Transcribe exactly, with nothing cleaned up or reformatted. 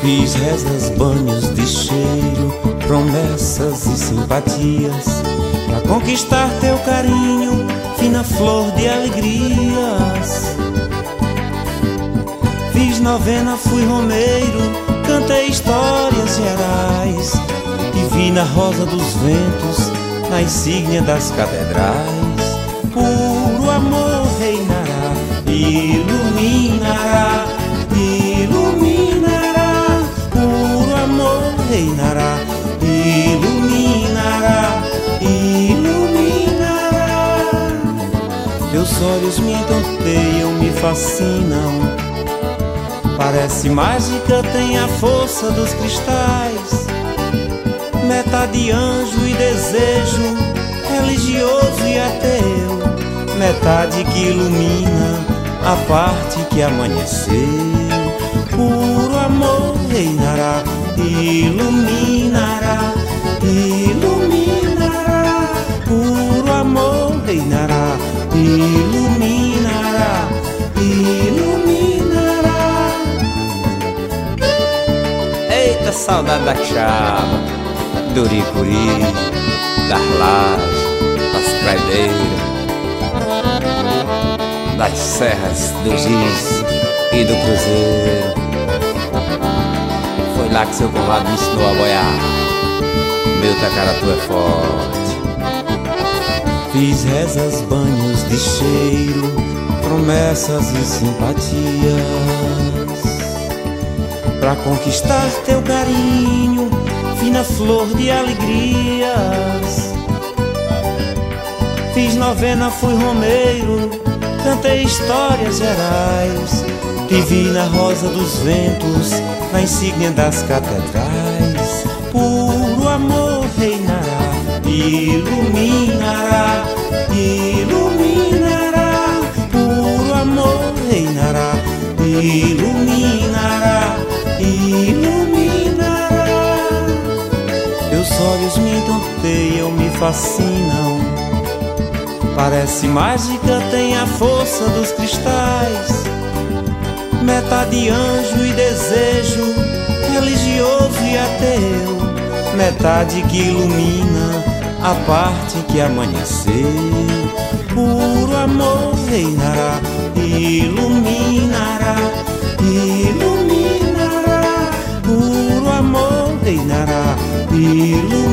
Fiz rezas, banhos de cheiro, promessas e simpatias, pra conquistar teu carinho, fina flor de alegrias. Fiz novena, fui romeiro, cantei histórias gerais, te vi na rosa dos ventos, na insígnia das catedrais. Puro amor reinará, iluminará, iluminará. Puro amor reinará, iluminará, iluminará. Teus olhos me entoteiam, me fascinam, parece mágica, tem a força dos cristais. Metade anjo e desejo, religioso e ateu, metade que ilumina a parte que amanheceu. Puro amor reinará, iluminará, iluminará. Puro amor reinará, iluminará, iluminará. Eita, saudade da chava, do Uricuri, das lajes, das praideiras, das serras do Giz e do Cruzeiro. Foi lá que seu Conrado me ensinou a boiar, meu tacaratu é forte. Fiz rezas, banhos de cheiro, promessas e simpatias, pra conquistar teu carinho, fina flor de alegrias. Fiz novena, fui romeiro, cantei histórias gerais, te vi na rosa dos ventos, na insígnia das catedrais. Puro amor reinará, iluminará, iluminará. Puro amor reinará, iluminará, iluminará. Teus olhos me entoteiam, me fascinam, parece mágica, tem a força dos cristais. Metade anjo e desejo, religioso e ateu, metade que ilumina a parte que amanheceu. Puro amor reinará, iluminará, iluminará. Puro amor reinará, iluminará.